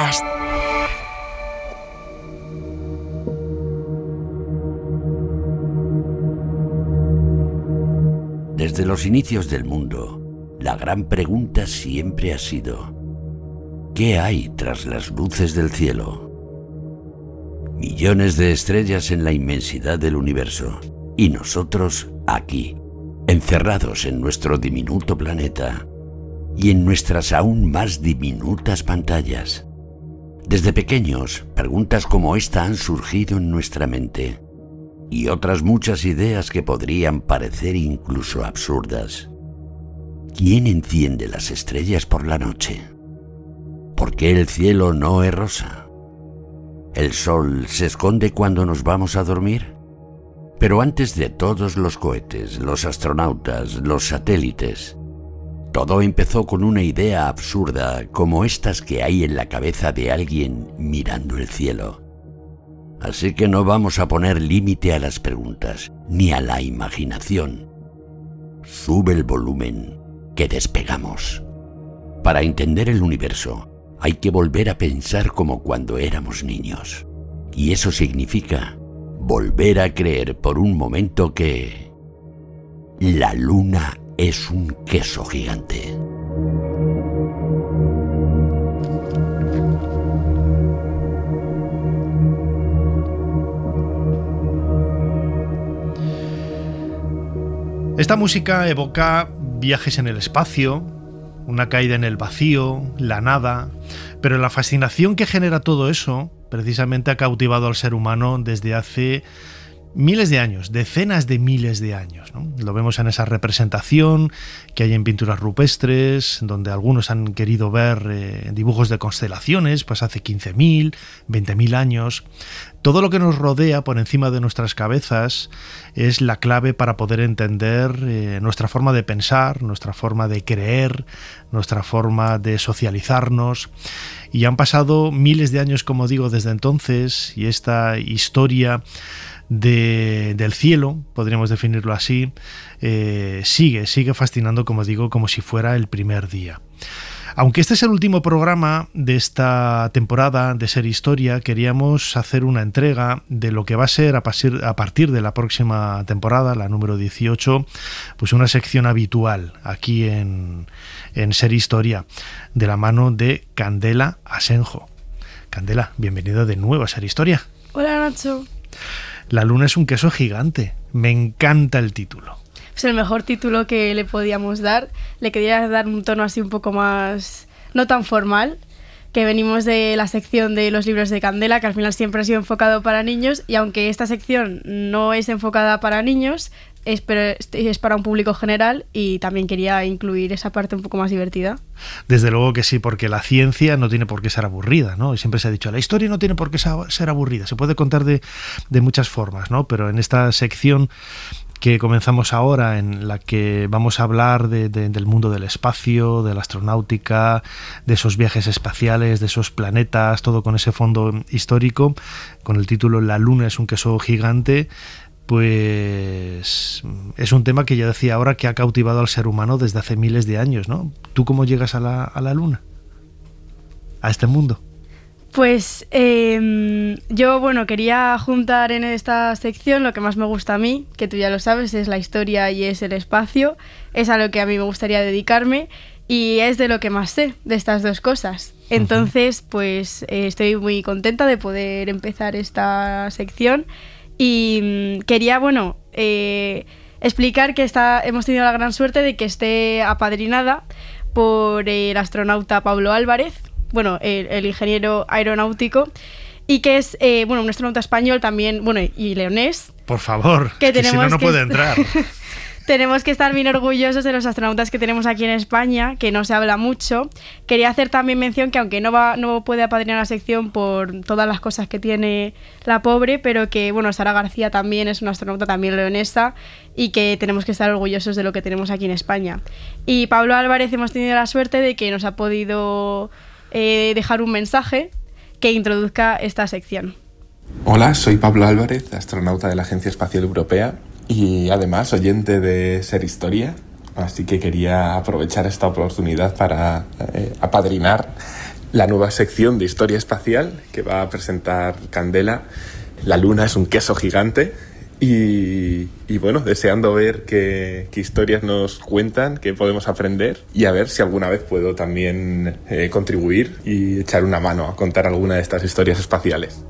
Podcast. Desde los inicios del mundo, la gran pregunta siempre ha sido: ¿qué hay tras las luces del cielo? Millones de estrellas en la inmensidad del universo, y nosotros aquí, encerrados en nuestro diminuto planeta y en nuestras aún más diminutas pantallas. Desde pequeños, preguntas como esta han surgido en nuestra mente, y otras muchas ideas que podrían parecer incluso absurdas. ¿Quién enciende las estrellas por la noche? ¿Por qué el cielo no es rosa? ¿El sol se esconde cuando nos vamos a dormir? Pero antes de todos los cohetes, los astronautas, los satélites, todo empezó con una idea absurda como estas que hay en la cabeza de alguien mirando el cielo. Así que no vamos a poner límite a las preguntas, ni a la imaginación. Sube el volumen, que despegamos. Para entender el universo, hay que volver a pensar como cuando éramos niños. Y eso significa volver a creer por un momento que la luna es un queso gigante. Esta música evoca viajes en el espacio, una caída en el vacío, la nada, pero la fascinación que genera todo eso precisamente ha cautivado al ser humano desde hace miles de años, decenas de miles de años, ¿no? Lo vemos en esa representación que hay en pinturas rupestres, donde algunos han querido ver dibujos de constelaciones, pues hace 15.000, 20.000 años. Todo lo que nos rodea por encima de nuestras cabezas es la clave para poder entender nuestra forma de pensar, nuestra forma de creer, nuestra forma de socializarnos. Y han pasado miles de años, como digo, desde entonces, y esta historia del cielo, podríamos definirlo así, sigue fascinando, como digo, como si fuera el primer día. Aunque este es el último programa de esta temporada de Ser Historia, queríamos hacer una entrega de lo que va a ser a partir de la próxima temporada, la número 18, pues una sección habitual aquí en Ser Historia, de la mano de Candela Asenjo. Candela, bienvenida de nuevo a Ser Historia. Hola, Nacho. La luna es un queso gigante. Me encanta el título. Es el mejor título que le podíamos dar. Le quería dar un tono así un poco más, no tan formal, que venimos de la sección de los libros de Candela, que al final siempre ha sido enfocado para niños, y aunque esta sección no es enfocada para niños, es para un público general, y también quería incluir esa parte un poco más divertida. Desde luego que sí, porque la ciencia no tiene por qué ser aburrida, ¿no? Y siempre se ha dicho, la historia no tiene por qué ser aburrida, se puede contar de muchas formas, ¿no? Pero en esta sección que comenzamos ahora, en la que vamos a hablar del mundo del espacio, de la astronáutica, de esos viajes espaciales, de esos planetas, todo con ese fondo histórico, con el título La luna es un queso gigante, pues es un tema que ya decía ahora que ha cautivado al ser humano desde hace miles de años, ¿no? ¿Tú cómo llegas a la luna? A este mundo. Pues yo, quería juntar en esta sección lo que más me gusta a mí, que tú ya lo sabes, es la historia y es el espacio. Es a lo que a mí me gustaría dedicarme y es de lo que más sé, de estas dos cosas. Entonces, pues estoy muy contenta de poder empezar esta sección y quería, explicar que hemos tenido la gran suerte de que esté apadrinada por el astronauta Pablo Álvarez, el ingeniero aeronáutico, y que es un astronauta español también, y leonés. Por favor, que si no puede entrar. Tenemos que estar bien orgullosos de los astronautas que tenemos aquí en España, que no se habla mucho. Quería hacer también mención que aunque no puede apadrinar la sección por todas las cosas que tiene la pobre, pero que Sara García también es una astronauta también leonesa y que tenemos que estar orgullosos de lo que tenemos aquí en España. Y Pablo Álvarez hemos tenido la suerte de que nos ha podido dejar un mensaje que introduzca esta sección. Hola, soy Pablo Álvarez, astronauta de la Agencia Espacial Europea y además oyente de Ser Historia, así que quería aprovechar esta oportunidad para apadrinar la nueva sección de Historia Espacial que va a presentar Candela. La Luna es un queso gigante y bueno, deseando ver qué historias nos cuentan, qué podemos aprender y a ver si alguna vez puedo también contribuir y echar una mano a contar alguna de estas historias espaciales.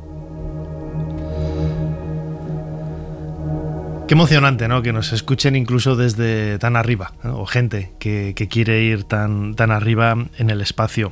Qué emocionante, ¿no? Que nos escuchen incluso desde tan arriba, ¿no? O gente que quiere ir tan arriba en el espacio.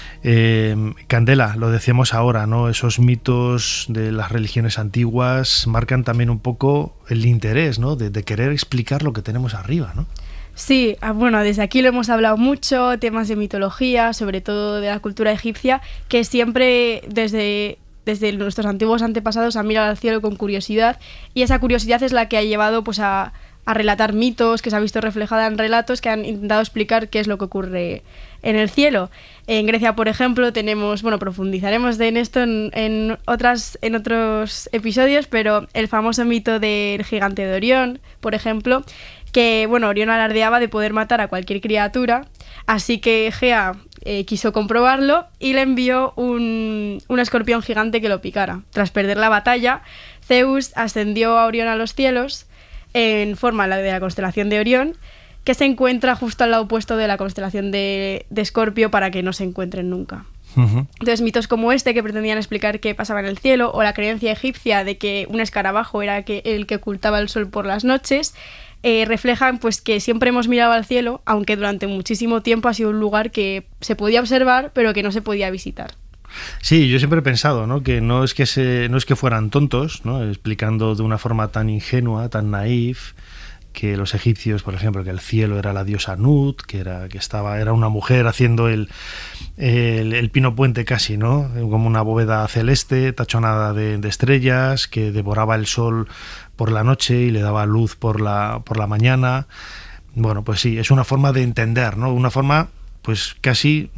Candela, lo decíamos ahora, ¿no? Esos mitos de las religiones antiguas marcan también un poco el interés, ¿no? de querer explicar lo que tenemos arriba, ¿no? Sí, bueno, desde aquí lo hemos hablado mucho, temas de mitología, sobre todo de la cultura egipcia, que siempre desde nuestros antiguos antepasados han mirado al cielo con curiosidad, y esa curiosidad es la que ha llevado pues a relatar mitos, que se ha visto reflejada en relatos que han intentado explicar qué es lo que ocurre en el cielo. En Grecia, por ejemplo, profundizaremos en esto en otros episodios, pero el famoso mito del gigante de Orión, por ejemplo, que Orión alardeaba de poder matar a cualquier criatura, así que Gea quiso comprobarlo y le envió un escorpión gigante que lo picara. Tras perder la batalla, Zeus ascendió a Orión a los cielos en forma de la constelación de Orión, que se encuentra justo al lado opuesto de la constelación de Escorpio, para que no se encuentren nunca. Uh-huh. Entonces, mitos como este, que pretendían explicar qué pasaba en el cielo, o la creencia egipcia de que un escarabajo era el que ocultaba el sol por las noches, reflejan pues que siempre hemos mirado al cielo, aunque durante muchísimo tiempo ha sido un lugar que se podía observar, pero que no se podía visitar. Sí, yo siempre he pensado, ¿no? Que no es que fueran tontos, ¿no? Explicando de una forma tan ingenua, tan naif, que los egipcios, por ejemplo, que el cielo era la diosa Nut, era una mujer haciendo el pino puente casi, ¿no? Como una bóveda celeste tachonada de estrellas, que devoraba el sol por la noche y le daba luz por la mañana. Bueno, pues sí, es una forma de entender, ¿no? Una forma, pues casi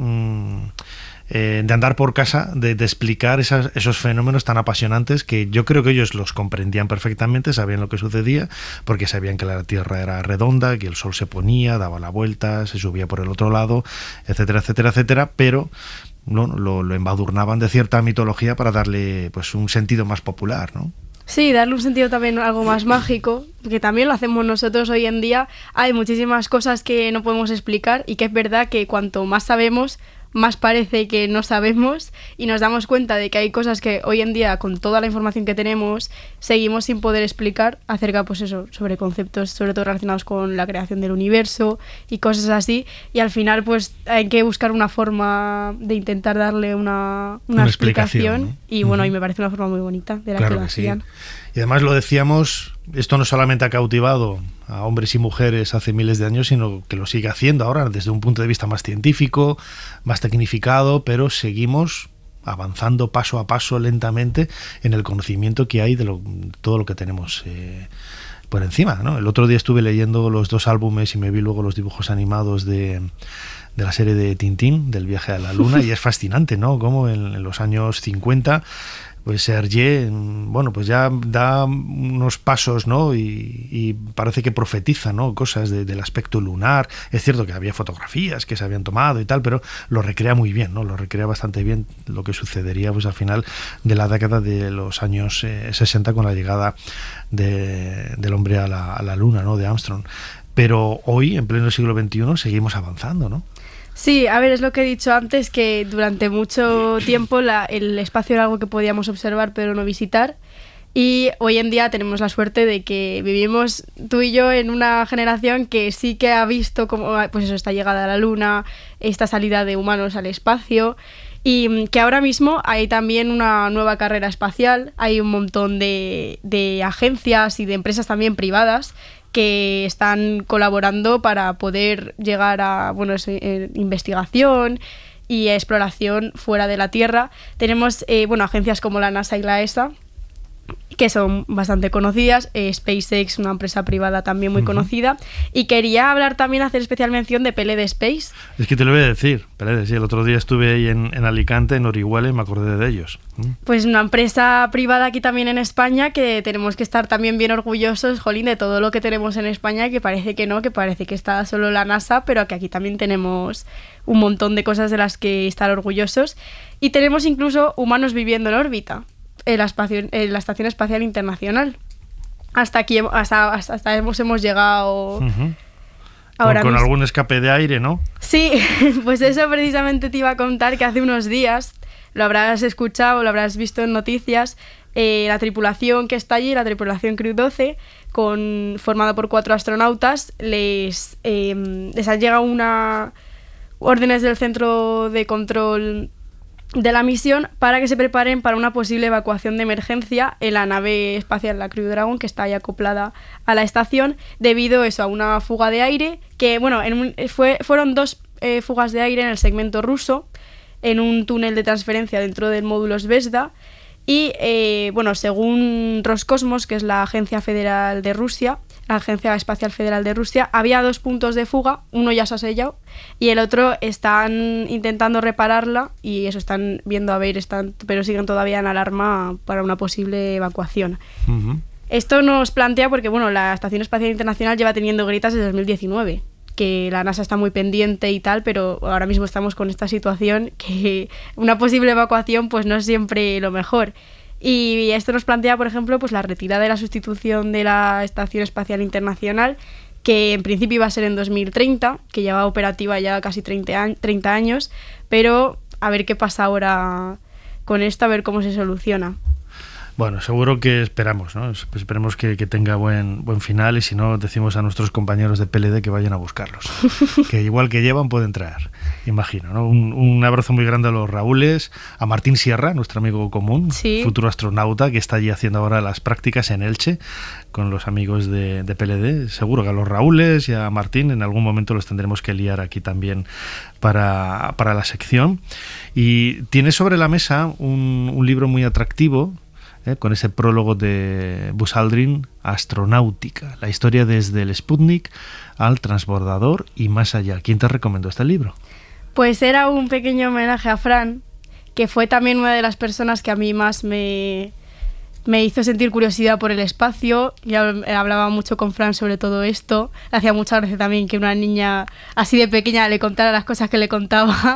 de andar por casa, de explicar esos fenómenos tan apasionantes, que yo creo que ellos los comprendían perfectamente, sabían lo que sucedía, porque sabían que la Tierra era redonda, que el Sol se ponía, daba la vuelta, se subía por el otro lado, etcétera, etcétera, etcétera, pero no lo embadurnaban de cierta mitología para darle pues un sentido más popular, ¿no? Sí, darle un sentido también algo más mágico, que también lo hacemos nosotros hoy en día. Hay muchísimas cosas que no podemos explicar, y que es verdad que cuanto más sabemos, más parece que no sabemos, y nos damos cuenta de que hay cosas que hoy en día, con toda la información que tenemos, seguimos sin poder explicar acerca, pues eso, sobre conceptos sobre todo relacionados con la creación del universo y cosas así, y al final pues hay que buscar una forma de intentar darle una explicación, ¿no? Y bueno, y me parece una forma muy bonita de la que lo hacían. Sí. Y además lo decíamos, esto no solamente ha cautivado a hombres y mujeres hace miles de años, sino que lo sigue haciendo ahora desde un punto de vista más científico, más tecnificado, pero seguimos avanzando paso a paso, lentamente, en el conocimiento que hay de todo lo que tenemos por encima, ¿no? El otro día estuve leyendo los 2 álbumes y me vi luego los dibujos animados de la serie de Tintín, del viaje a la Luna, y es fascinante, ¿no? Como en los años 50... pues Hergé, bueno, pues ya da unos pasos, ¿no? Y parece que profetiza, ¿no? Cosas del aspecto lunar. Es cierto que había fotografías que se habían tomado y tal, pero lo recrea muy bien, ¿no? Lo recrea bastante bien lo que sucedería pues al final de la década de los años 60 con la llegada del hombre a la Luna, ¿no? De Armstrong. Pero hoy, en pleno siglo XXI, seguimos avanzando, ¿no? Sí, a ver, es lo que he dicho antes, que durante mucho tiempo el espacio era algo que podíamos observar pero no visitar, y hoy en día tenemos la suerte de que vivimos tú y yo en una generación que sí que ha visto como, pues eso, esta llegada a la Luna, esta salida de humanos al espacio, y que ahora mismo hay también una nueva carrera espacial. Hay un montón de agencias y de empresas también privadas que están colaborando para poder llegar a investigación y exploración fuera de la Tierra. Tenemos agencias como la NASA y la ESA, que son bastante conocidas, SpaceX, una empresa privada también muy conocida, y quería hablar también, hacer especial mención de PLD Space. Es que te lo voy a decir, PLD, sí, el otro día estuve ahí en Alicante, en Orihuela, y me acordé de ellos. Pues una empresa privada aquí también en España, que tenemos que estar también bien orgullosos, jolín, de todo lo que tenemos en España, que parece que no, que parece que está solo la NASA, pero que aquí también tenemos un montón de cosas de las que estar orgullosos, y tenemos incluso humanos viviendo en órbita. En la Estación Espacial Internacional. Hasta aquí hasta hemos llegado. Ahora con mismo. Algún escape de aire, ¿no? Sí, pues eso precisamente te iba a contar, que hace unos días, lo habrás escuchado, lo habrás visto en noticias, la tripulación que está allí, la tripulación Crew 12, formada por 4 astronautas, les han llegado órdenes del centro de control de la misión para que se preparen para una posible evacuación de emergencia en la nave espacial, la Crew Dragon, que está ahí acoplada a la estación, debido a una fuga de aire, que bueno, fueron 2 fugas de aire en el segmento ruso, en un túnel de transferencia dentro del módulo Zvezda, y según Roscosmos, que es la agencia federal de Rusia, la Agencia Espacial Federal de Rusia, había 2 puntos de fuga, uno ya se ha sellado y el otro están intentando repararla, y eso están viendo a ver, pero siguen todavía en alarma para una posible evacuación. Esto nos plantea porque la Estación Espacial Internacional lleva teniendo grietas desde 2019, que la NASA está muy pendiente y tal, pero ahora mismo estamos con esta situación que una posible evacuación pues no es siempre lo mejor. Y esto nos plantea, por ejemplo, pues la retirada de la sustitución de la Estación Espacial Internacional, que en principio iba a ser en 2030, que lleva operativa ya casi 30 años, pero a ver qué pasa ahora con esto, a ver cómo se soluciona. Bueno, seguro que esperamos, ¿no? Esperemos que tenga buen final, y si no, decimos a nuestros compañeros de PLD que vayan a buscarlos. Que igual que llevan, pueden traer, imagino, ¿no? Un abrazo muy grande a los Raúles, a Martín Sierra, nuestro amigo común, sí, futuro astronauta, que está allí haciendo ahora las prácticas en Elche con los amigos de PLD. Seguro que a los Raúles y a Martín en algún momento los tendremos que liar aquí también para la sección. Y tiene sobre la mesa un libro muy atractivo, con ese prólogo de Buzz Aldrin, Astronáutica, la historia desde el Sputnik al transbordador y más allá. ¿Quién te recomendó este libro? Pues era un pequeño homenaje a Fran, que fue también una de las personas que a mí más me hizo sentir curiosidad por el espacio. Yo hablaba mucho con Fran sobre todo esto. Le hacía mucha gracia también que una niña así de pequeña le contara las cosas que le contaba.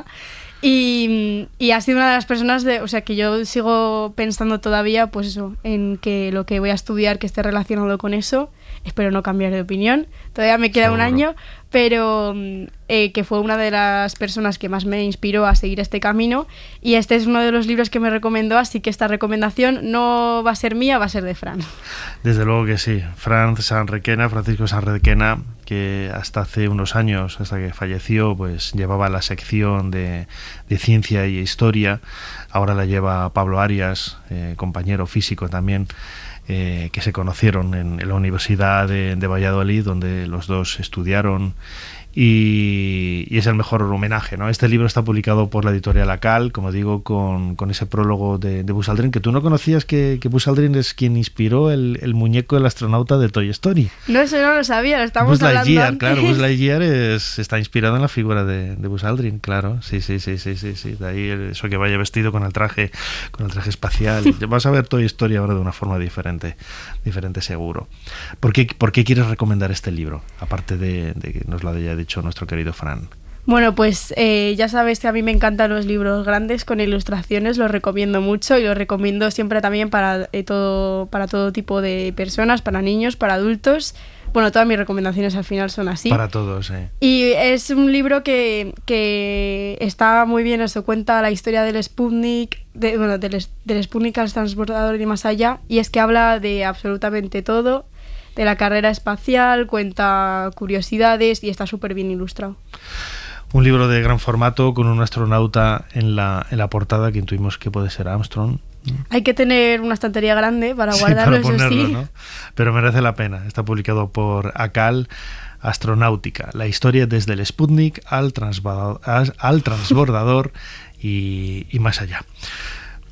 Y ha sido una de las personas que yo sigo pensando todavía, pues eso, en que lo que voy a estudiar que esté relacionado con eso. Espero no cambiar de opinión, todavía me queda un año, pero que fue una de las personas que más me inspiró a seguir este camino, y este es uno de los libros que me recomendó, así que esta recomendación no va a ser mía, va a ser de Fran. Desde luego que sí, Francisco Sanrequena, que hasta hace unos años, hasta que falleció, pues llevaba la sección de ciencia y historia. Ahora la lleva Pablo Arias, compañero físico también, que se conocieron en la Universidad de Valladolid, donde los dos estudiaron, y es el mejor homenaje, ¿no? Este libro está publicado por la editorial Acal, como digo, con ese prólogo de Buzz Aldrin, que tú no conocías, que Buzz Aldrin es quien inspiró el muñeco del astronauta de Toy Story. No, eso no lo sabía, lo estamos hablando Lightyear, antes. claro, Buzz Lightyear está inspirado en la figura de Buzz Aldrin, claro, sí, de ahí eso que vaya vestido con el traje espacial. Vas a ver Toy Story ahora de una forma diferente seguro. ¿Por qué quieres recomendar este libro? Aparte de que nos lo haya dicho nuestro querido Fran. Bueno, pues ya sabes que a mí me encantan los libros grandes con ilustraciones, los recomiendo mucho, y los recomiendo siempre también para todo tipo de personas, para niños, para adultos. Bueno, todas mis recomendaciones al final son así. Para todos, Y es un libro que está muy bien, eso cuenta la historia del Sputnik, del Sputnik al transbordador y más allá, y es que habla de absolutamente todo, de la carrera espacial, cuenta curiosidades y está súper bien ilustrado. Un libro de gran formato con un astronauta en la portada que intuimos que puede ser Armstrong. Hay que tener una estantería grande para guardarlo, para ponerlo, eso sí. ¿no? Pero merece la pena. Está publicado por Acal, Astronáutica, la historia desde el Sputnik al transbordador y más allá.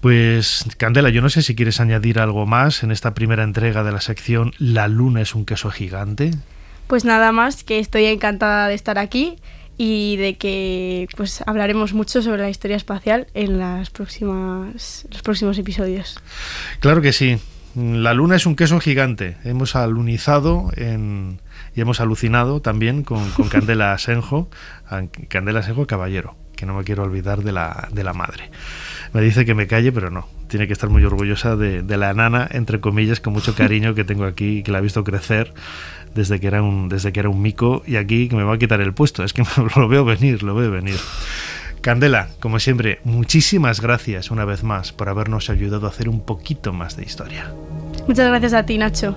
Pues, Candela, yo no sé si quieres añadir algo más en esta primera entrega de la sección La Luna es un queso gigante. Pues nada más, que estoy encantada de estar aquí y de que pues hablaremos mucho sobre la historia espacial en los próximos episodios. Claro que sí. La Luna es un queso gigante. Hemos alunizado y hemos alucinado también con Candela Asenjo, Caballero, que no me quiero olvidar de la madre. Me dice que me calle, pero no. Tiene que estar muy orgullosa de la enana, entre comillas, con mucho cariño que tengo aquí, que la he visto crecer desde que era un mico, y aquí que me va a quitar el puesto. Es que lo veo venir. Candela, como siempre, muchísimas gracias una vez más por habernos ayudado a hacer un poquito más de historia. Muchas gracias a ti, Nacho.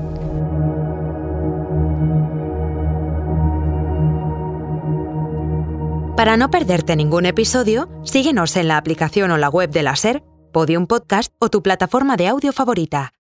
Para no perderte ningún episodio, síguenos en la aplicación o la web de la SER, Podium Podcast o tu plataforma de audio favorita.